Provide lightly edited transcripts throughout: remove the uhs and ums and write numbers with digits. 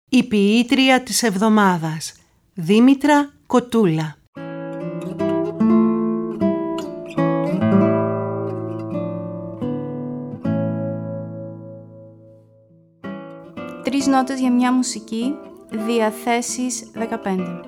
Η ποιήτρια της εβδομάδας, Δήμητρα Κοτούλα. Τρεις νότες για μια μουσική, διαθέσεις 15.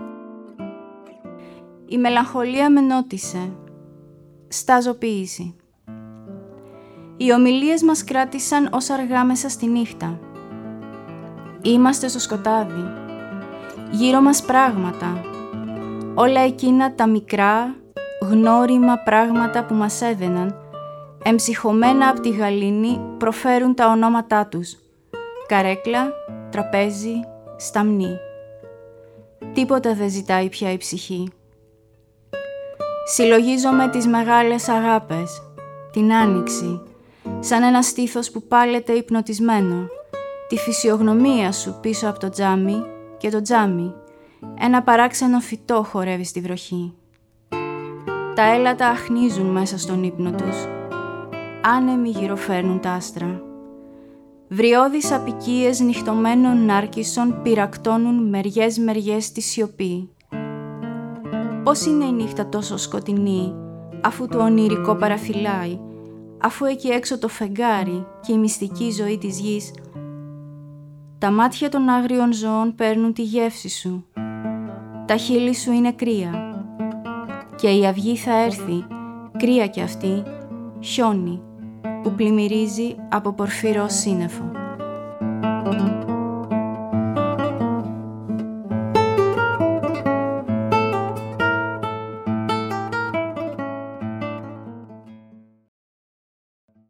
Η μελαγχολία με νότισε. Στάζω ποίηση. Οι ομιλίες μας κράτησαν ως αργά μέσα στη νύχτα. Είμαστε στο σκοτάδι. Γύρω μας πράγματα. Όλα εκείνα τα μικρά, γνώριμα πράγματα που μας έδαιναν, εμψυχωμένα από τη γαλήνη, προφέρουν τα ονόματά τους. Καρέκλα, τραπέζι, σταμνή. Τίποτα δεν ζητάει πια η ψυχή. Συλλογίζομαι τις μεγάλες αγάπες, την άνοιξη, σαν ένα στήθος που πάλεται υπνοτισμένο, τη φυσιογνωμία σου πίσω από το τζάμι και το τζάμι, ένα παράξενο φυτό χορεύει στη βροχή. Τα έλατα αχνίζουν μέσα στον ύπνο τους, άνεμοι γυροφέρνουν τα άστρα. Βριώδεις απικίες νυχτωμένων νάρκισσων πυρακτώνουν μεριές τη σιωπή. Πώς είναι η νύχτα τόσο σκοτεινή, αφού το ονειρικό παραφυλάει, αφού εκεί έξω το φεγγάρι και η μυστική ζωή της γης. Τα μάτια των άγριων ζώων παίρνουν τη γεύση σου. Τα χείλη σου είναι κρύα. Και η αυγή θα έρθει, κρύα κι αυτή, χιόνι, που πλημμυρίζει από πορφυρό σύννεφο.